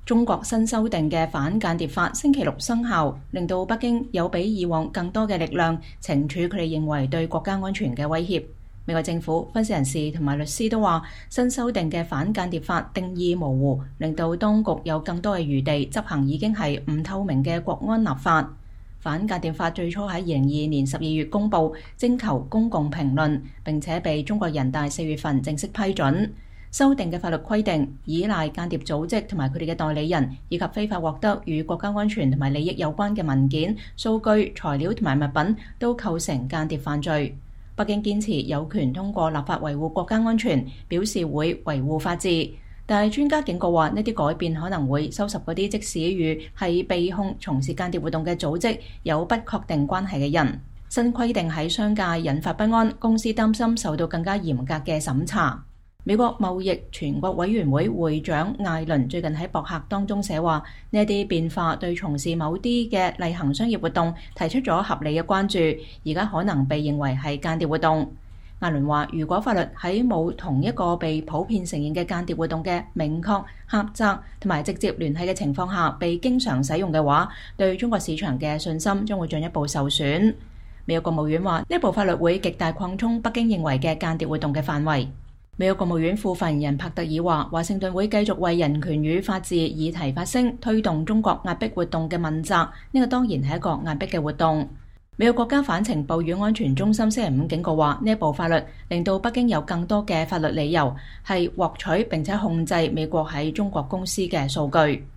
中國新修訂嘅反間諜法星期六生效，令到北京有比以往更多嘅力量懲處佢哋認為對國家安全嘅威脅。美國政府、分析人士同埋律師都話，新修訂嘅反間諜法定義模糊，令到當局有更多嘅餘地執行已經係唔透明嘅國安立法。反間諜法最初喺2022年12月公佈，徵求公共評論，並且被中國人大4月份正式批准。修訂嘅法律規定，依賴間諜組織同埋佢哋嘅代理人，以及非法獲得與國家安全同埋利益有關嘅文件、數據、材料同埋物品，都構成間諜犯罪。北京堅持有權通過立法維護國家安全，表示會維護法治。但係專家警告話，呢啲改變可能會收拾嗰啲即使與係被控從事間諜活動嘅組織有不確定關係嘅人。新規定喺商界引發不安，公司擔心受到更加嚴格嘅審查。美國貿易全國委員會會長艾倫最近喺博客當中寫話，呢啲變化對從事某啲嘅例行商業活動提出咗合理嘅關注，而家可能被認為係間諜活動。艾倫話，如果法律喺冇同一個被普遍承認嘅間諜活動嘅明確、狹窄同埋直接聯繫嘅情況下被經常使用嘅話，對中國市場嘅信心將會進一步受損。美國國務院話，呢部法律會極大擴充北京認為嘅間諜活動嘅範圍。美國國務院副發言人帕特爾話，華盛頓會繼續為人權與法治議題發聲，推動中國壓迫活動嘅問責。呢個當然係一個壓迫嘅活動。美國國家反情報與安全中心星期五警告話，呢一部法律令到北京有更多嘅法律理由係獲取並且控制美國喺中國公司嘅數據。